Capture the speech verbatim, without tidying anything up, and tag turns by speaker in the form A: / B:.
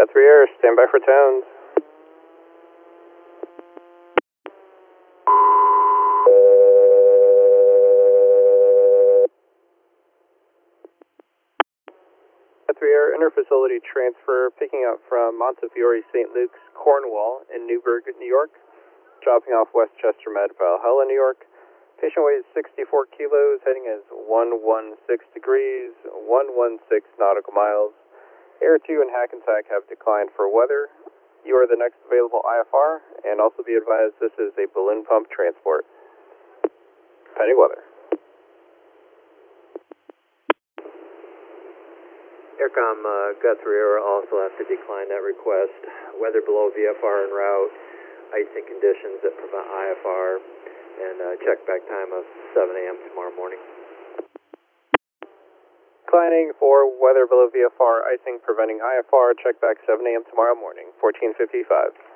A: three Air, stand by for towns. three Air, interfacility transfer, picking up from Montefiore Saint Luke's, Cornwall, in Newburgh, New York, dropping off Westchester Med, Valhalla, New York. Patient weighs sixty-four kilos, heading is one one six degrees, one one six nautical miles. Air two and Hackensack have declined for weather. You are the next available I F R, and also be advised this is a balloon pump transport. Pending weather.
B: Aircom uh, Guthrie also have to decline that request. Weather below V F R en route, icing conditions that prevent I F R, and uh, check back time of seven A M tomorrow morning.
A: Declining for weather below V F R, icing preventing I F R, check back seven A M tomorrow morning, fourteen fifty-five.